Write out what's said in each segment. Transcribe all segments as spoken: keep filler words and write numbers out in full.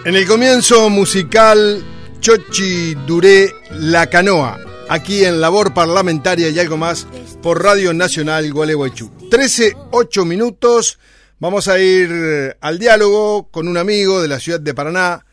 En el comienzo musical, Chochi Duré La Canoa, aquí en Labor Parlamentaria y algo más por Radio Nacional Gualeguaychú. trece, ocho minutos, vamos a ir al diálogo con un amigo de la ciudad de Paraná,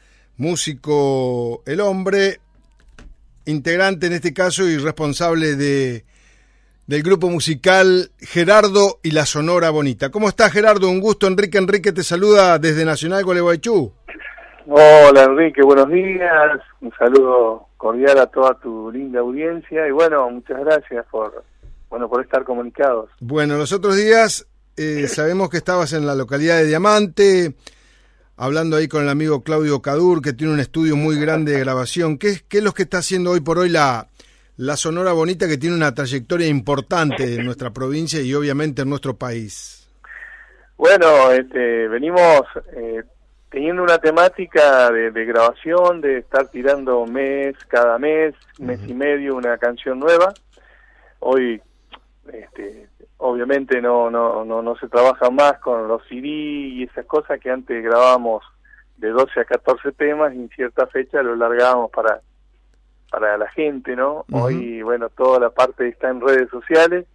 músico El Hombre, integrante en este caso y responsable de, del grupo musical Gerardo y la Sonora Bonita. ¿Cómo estás, Gerardo? Un gusto. Enrique Enrique te saluda desde Nacional Gualeguaychú. Hola, Enrique, buenos días. Un saludo cordial a toda tu linda audiencia y bueno, muchas gracias por bueno por estar comunicados. Bueno, los otros días eh, sabemos que estabas en la localidad de Diamante, hablando ahí con el amigo Claudio Cadur, que tiene un estudio muy grande de grabación. ¿Qué, qué es lo que está haciendo hoy por hoy la, la Sonora Bonita, que tiene una trayectoria importante en nuestra provincia y obviamente en nuestro país? Bueno, este, venimos eh, teniendo una temática de, de grabación, de estar tirando mes, cada mes, mes uh-huh. y medio, una canción nueva. Hoy, este, obviamente no, no, no, no se trabaja más con los C D y esas cosas que antes grabábamos de doce a catorce temas y en cierta fecha lo largábamos para, para la gente, ¿no? Uh-huh. Hoy, bueno, toda la parte está en redes sociales.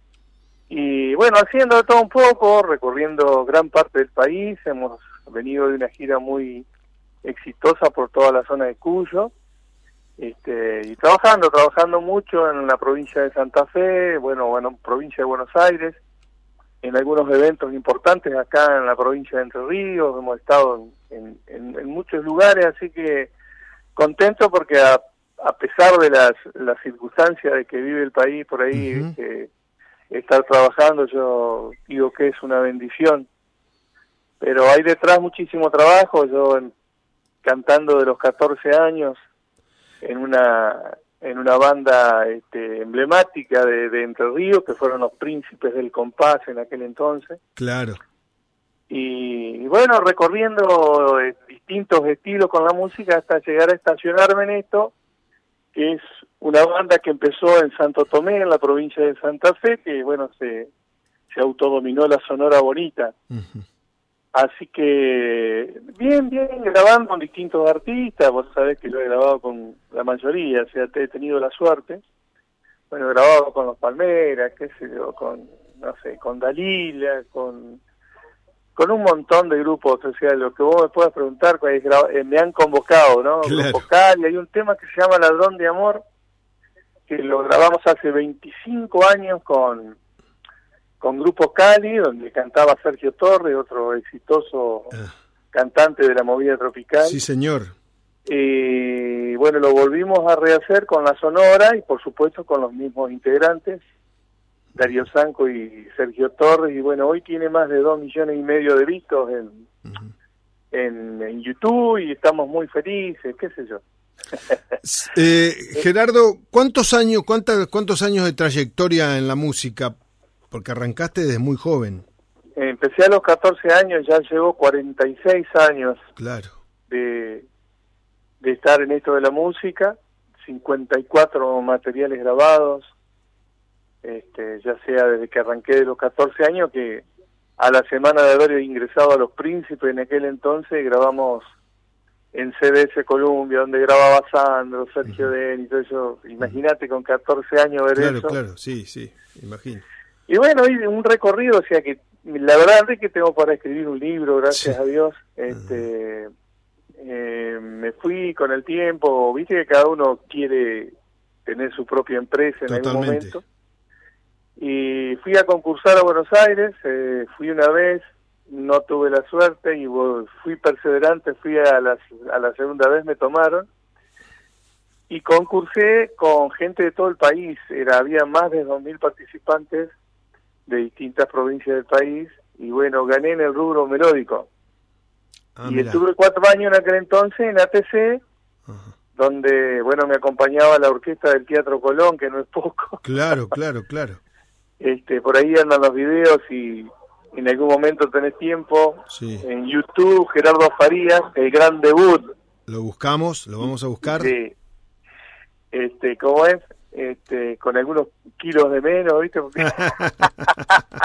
Y bueno, haciendo de todo un poco, recorriendo gran parte del país, hemos venido de una gira muy exitosa por toda la zona de Cuyo, este, y trabajando, trabajando mucho en la provincia de Santa Fe, bueno, bueno, provincia de Buenos Aires, en algunos eventos importantes acá en la provincia de Entre Ríos, hemos estado en, en, en muchos lugares, así que contento porque a, a pesar de las, las circunstancias de que vive el país por ahí, uh-huh. este, estar trabajando, yo digo que es una bendición. Pero hay detrás muchísimo trabajo, yo en, cantando de los catorce años en una en una banda este, emblemática de, de Entre Ríos, que fueron los Príncipes del Compás en aquel entonces. Claro. Y, y bueno, recorriendo eh, distintos estilos con la música hasta llegar a estacionarme en esto, que es una banda que empezó en Santo Tomé, en la provincia de Santa Fe, que bueno, se, se autodominó la Sonora Bonita. Uh-huh. Así que, bien, bien, grabando con distintos artistas, vos sabés que yo he grabado con la mayoría, o sea, he tenido la suerte. Bueno, he grabado con los Palmeras, qué sé yo, con, no sé, con Dalila, con con un montón de grupos, o sea, lo que vos me puedas preguntar, pues, eh, me han convocado, ¿no? Claro. Grupo Cali, hay un tema que se llama Ladrón de Amor, que lo grabamos hace veinticinco años con... con Grupo Cali, donde cantaba Sergio Torres, otro exitoso uh. cantante de la movida tropical. Sí, señor. Y bueno, lo volvimos a rehacer con la Sonora y por supuesto con los mismos integrantes, Darío Sanco y Sergio Torres, y bueno, hoy tiene más de dos millones y medio de vistos en, uh-huh. en, en YouTube y estamos muy felices, qué sé yo. eh, Gerardo, ¿cuántos años, cuántas, cuántos años de trayectoria en la música? Porque arrancaste desde muy joven. Empecé a los catorce años, ya llevo cuarenta y seis años claro. de, de estar en esto de la música, cincuenta y cuatro materiales grabados, este, ya sea desde que arranqué de los catorce años, que a la semana de haber ingresado a Los Príncipes en aquel entonces grabamos en C B S Columbia, donde grababa Sandro, Sergio uh-huh. Den y todo eso. Imagínate con catorce años ver claro, eso. Claro, claro, sí, sí, imagino. Y bueno, hice un recorrido, o sea que la verdad, Enrique, tengo para escribir un libro, gracias sí. a Dios. Este, uh-huh. eh, me fui con el tiempo, viste que cada uno quiere tener su propia empresa en Totalmente. algún momento. Y fui a concursar a Buenos Aires, eh, fui una vez, no tuve la suerte y fui perseverante, fui a, las, a la segunda vez, me tomaron. Y concursé con gente de todo el país, era había más de dos mil participantes de distintas provincias del país, y bueno, gané en el rubro melódico. Ah, y mira. Estuve cuatro años en aquel entonces en A T C, uh-huh. donde, bueno, me acompañaba la orquesta del Teatro Colón, que no es poco. Claro, claro, claro. Este, por ahí andan los videos y en algún momento tenés tiempo. Sí. En YouTube, Gerardo Farías, el gran debut. Lo buscamos, lo vamos a buscar. Sí. Este, ¿cómo es? Este, con algunos kilos de menos, ¿viste? Porque...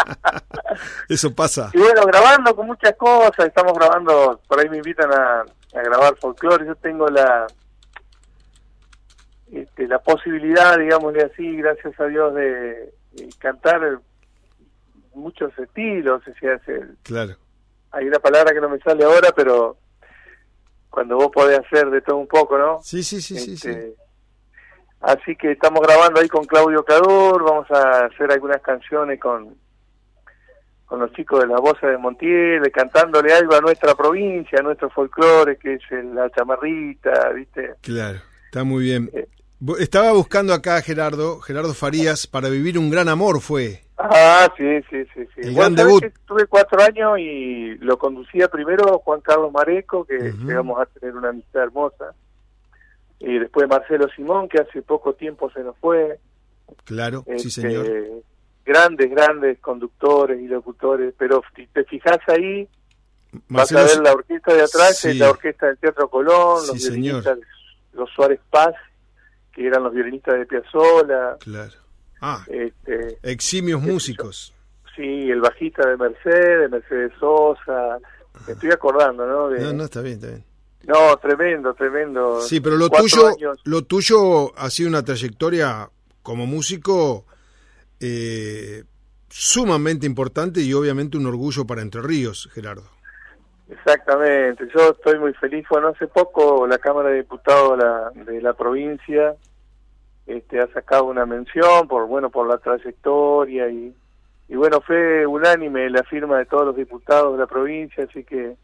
Eso pasa. Y bueno, grabando con muchas cosas, estamos grabando, por ahí me invitan a, a grabar folclore. Yo tengo la este, la posibilidad, digámosle así, gracias a Dios, de, de cantar muchos estilos. O sea, hace, claro. Hay una palabra que no me sale ahora, pero cuando vos podés hacer de todo un poco, ¿no? Sí, sí, sí, este, sí, sí. Así que estamos grabando ahí con Claudio Cador, vamos a hacer algunas canciones con con los chicos de la Voces de Montiel, cantándole algo a nuestra provincia, a nuestro folclore, que es el, la chamarrita, ¿viste? Claro, está muy bien. Eh, Estaba buscando acá a Gerardo, Gerardo Farías, Para vivir un gran amor fue. Ah, sí, sí, sí. sí. El Bueno, gran debut. Tuve cuatro años y lo conducía primero Juan Carlos Mareco, que Uh-huh. llegamos a tener una amistad hermosa. Y después Marcelo Simón, que hace poco tiempo se nos fue. Claro, este, sí señor. Grandes, grandes conductores y locutores, pero si te fijas ahí, Marcelo, vas a ver la orquesta de atrás, sí. es la orquesta del Teatro Colón, Sí, los señor. violinistas, los Suárez Paz, que eran los violinistas de Piazzolla. Claro. Ah, este, eximios músicos. Sí, el bajista de Mercedes, Mercedes Sosa, me estoy acordando, ¿no? De, No, no, está bien, está bien. No, tremendo, tremendo. Sí, pero lo Cuatro tuyo, años. lo tuyo ha sido una trayectoria como músico eh, sumamente importante y obviamente un orgullo para Entre Ríos, Gerardo. Exactamente, yo estoy muy feliz. Bueno, hace poco la Cámara de Diputados de la, de la provincia este, ha sacado una mención por bueno por la trayectoria y, y bueno, fue unánime la firma de todos los diputados de la provincia, así que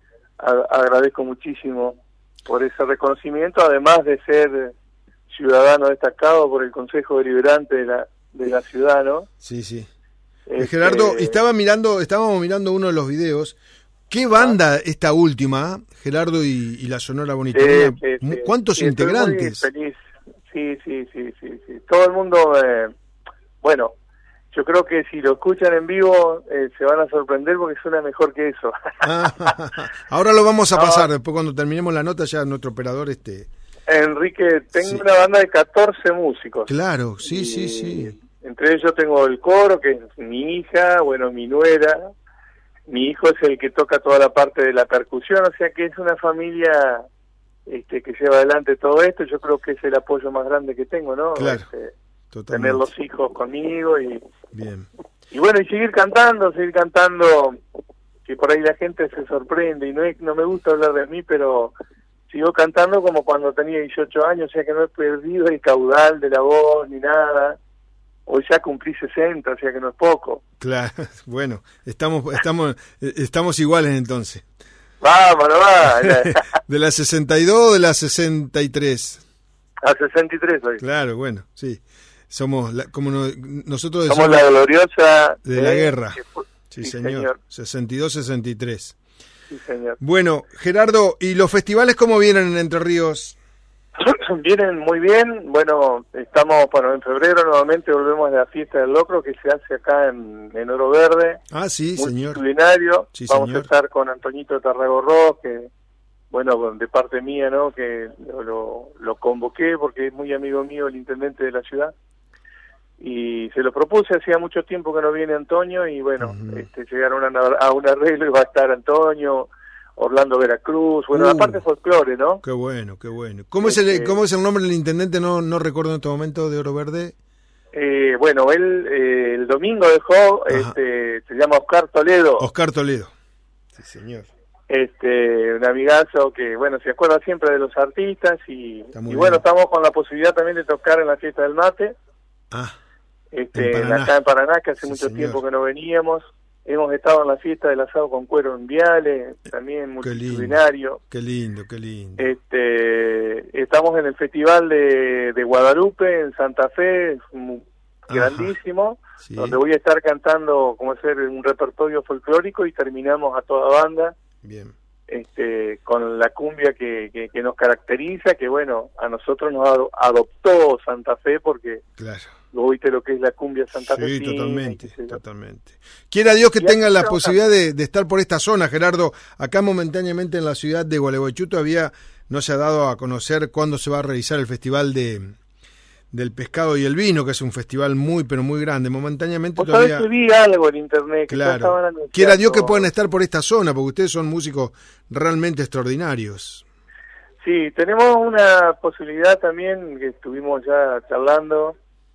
a, agradezco muchísimo por ese reconocimiento, además de ser ciudadano destacado por el Consejo Deliberante de la, de la ciudad, ¿no? Sí, sí. Este, Gerardo, estaba mirando, estábamos mirando uno de los videos. ¿Qué banda esta última, Gerardo y, y la Sonora Bonitonia? Sí, sí, sí. ¿Cuántos Sí, estoy integrantes? muy feliz. Sí, sí, sí, sí, sí. Todo el mundo, eh, bueno, yo creo que si lo escuchan en vivo eh, se van a sorprender porque suena mejor que eso. Ah, ahora lo vamos a No. pasar, después cuando terminemos la nota ya nuestro operador este. Enrique, tengo Sí. una banda de catorce músicos. Claro, sí, Y sí, sí. Entre ellos tengo el coro, que es mi hija, bueno, mi nuera. Mi hijo es el que toca toda la parte de la percusión, o sea que es una familia este, que lleva adelante todo esto. Yo creo que es el apoyo más grande que tengo, ¿no? Claro, Este, totalmente. tener los hijos conmigo y, Bien. y bueno, y seguir cantando, seguir cantando, que por ahí la gente se sorprende y no es, no me gusta hablar de mí, pero sigo cantando como cuando tenía dieciocho años, o sea que no he perdido el caudal de la voz ni nada. Hoy ya cumplí sesenta, o sea que no es poco. Claro, bueno, estamos estamos estamos iguales entonces. Vámonos, va. ¿De la sesenta y dos o de la sesenta y tres? A sesenta y tres hoy. Claro, bueno, sí. Somos la, como no, nosotros Somos decimos la gloriosa de la guerra. Fue, Sí, sí, señor. señor. sesenta y dos, sesenta y tres. Sí, señor. Bueno, Gerardo, ¿y los festivales cómo vienen en Entre Ríos? Vienen muy bien. Bueno, estamos, bueno, en febrero nuevamente volvemos a la fiesta del locro que se hace acá en, en Oro Verde. Ah, sí, señor. Multitudinario. Sí, Vamos señor. a estar con Antoñito Tarragorros, que, bueno, de parte mía, ¿no? Que lo, lo, lo convoqué porque es muy amigo mío, el intendente de la ciudad. Y se lo propuse, hacía mucho tiempo que no viene Antonio y bueno, Uh-huh. este, llegaron a, una- a un arreglo y va a estar Antonio, Orlando Veracruz, bueno, Uh. aparte folclore, ¿no? Qué bueno, qué bueno. ¿Cómo es el Este- cómo es el nombre del intendente? No no recuerdo en este momento, de Oro Verde. Eh, bueno, él eh, el domingo dejó, Ajá. este, se llama Oscar Toledo, Oscar Toledo. Sí, señor. este, un amigazo que, bueno, se acuerda siempre de los artistas y, Está muy y bueno, bien. estamos con la posibilidad también de tocar en la fiesta del mate, Ah, este, En Paraná. acá en Paraná, que hace Sí, mucho señor. tiempo que no veníamos. Hemos estado en la fiesta del asado con cuero en Viale, también qué lindo. multitudinario. qué lindo, qué lindo. Este, estamos en el Festival de, de Guadalupe, en Santa Fe, es un- Ajá. grandísimo, Sí. donde voy a estar cantando como hacer un repertorio folclórico y terminamos a toda banda Bien. este, con la cumbia que, que, que nos caracteriza, que bueno, a nosotros nos ado- adoptó Santa Fe porque Claro. vos viste lo que es la cumbia Santa Fe. Sí, totalmente, totalmente. Quiera Dios que Y tengan aquí la estamos posibilidad de, de estar por esta zona, Gerardo. Acá momentáneamente en la ciudad de Gualeguaychú todavía no se ha dado a conocer cuándo se va a realizar el festival de, del pescado y el vino, que es un festival muy, pero muy grande. Momentáneamente todavía... todavía... vi algo en internet. Que claro. Quiera Dios que puedan estar por esta zona, porque ustedes son músicos realmente extraordinarios. Sí, tenemos una posibilidad también, que estuvimos ya charlando,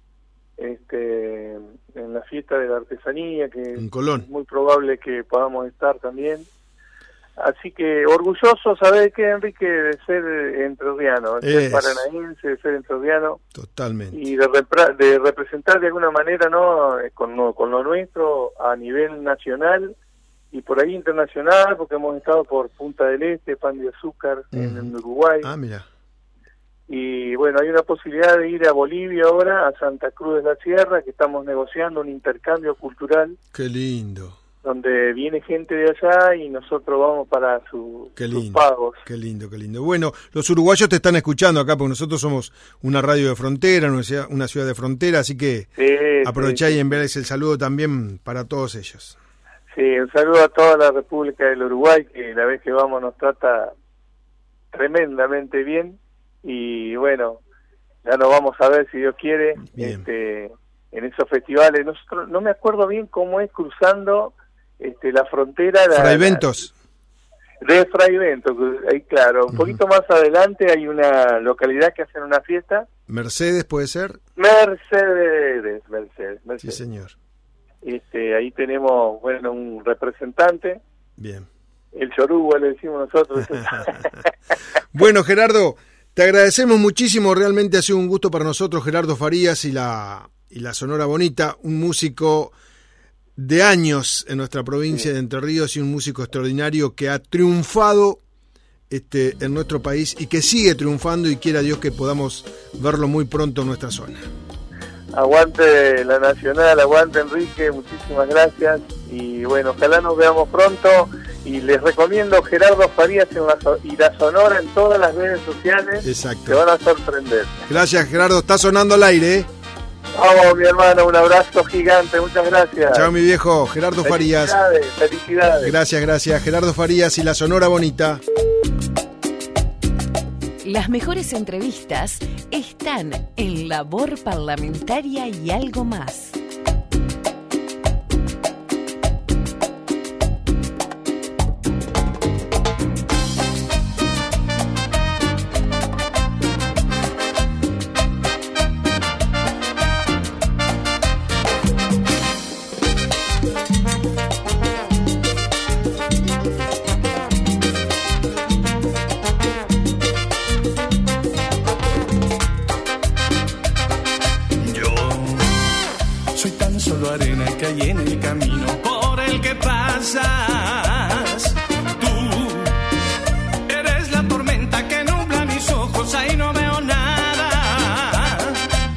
este, en la fiesta de la artesanía, que en Colón. Es muy probable que podamos estar también. Así que orgulloso, ¿sabés qué, Enrique? De ser entrerriano, de ser paranaense, de ser entrerriano. Totalmente. Y de, repra- de representar de alguna manera, ¿no? Con, no, con lo nuestro a nivel nacional y por ahí internacional, porque hemos estado por Punta del Este, Pan de Azúcar, uh-huh. en, en Uruguay. Ah, mira. Y bueno, hay una posibilidad de ir a Bolivia ahora, a Santa Cruz de la Sierra, que estamos negociando un intercambio cultural. Qué lindo. Donde viene gente de allá y nosotros vamos para su, qué lindo, sus pagos. Qué lindo, qué lindo. Bueno, los uruguayos te están escuchando acá, porque nosotros somos una radio de frontera, una ciudad, una ciudad de frontera, así que sí, aprovechá sí, y enviarles el saludo también para todos ellos. Sí, un saludo a toda la República del Uruguay, que la vez que vamos nos trata tremendamente bien, y bueno, ya nos vamos a ver si Dios quiere, este, en esos festivales. Nosotros, no me acuerdo bien cómo es cruzando este, la frontera. La, Fraiventos. La, de Fraiventos, ahí claro. Un uh-huh. poquito más adelante hay una localidad que hacen una fiesta. ¿Mercedes puede ser? Mercedes, Mercedes, Mercedes. Sí, señor. Este, ahí tenemos, bueno, un representante. Bien. El Choruba le decimos nosotros. Bueno, Gerardo, te agradecemos muchísimo. Realmente ha sido un gusto para nosotros, Gerardo Farías y la, y la Sonora Bonita, un músico de años en nuestra provincia sí. de Entre Ríos y un músico extraordinario que ha triunfado este, en nuestro país y que sigue triunfando, y quiera Dios que podamos verlo muy pronto en nuestra zona. Aguante la Nacional, aguante Enrique, muchísimas gracias, y bueno, ojalá nos veamos pronto, y les recomiendo Gerardo Farías en la, y la Sonora en todas las redes sociales. Exacto. Te van a sorprender. Gracias, Gerardo, está sonando al aire, ¿eh? Vamos, mi hermano, un abrazo gigante, muchas gracias. Chao, mi viejo, Gerardo Farías. Felicidades, felicidades. Gracias, gracias, Gerardo Farías y la Sonora Bonita. Las mejores entrevistas están en Labor Parlamentaria y algo más.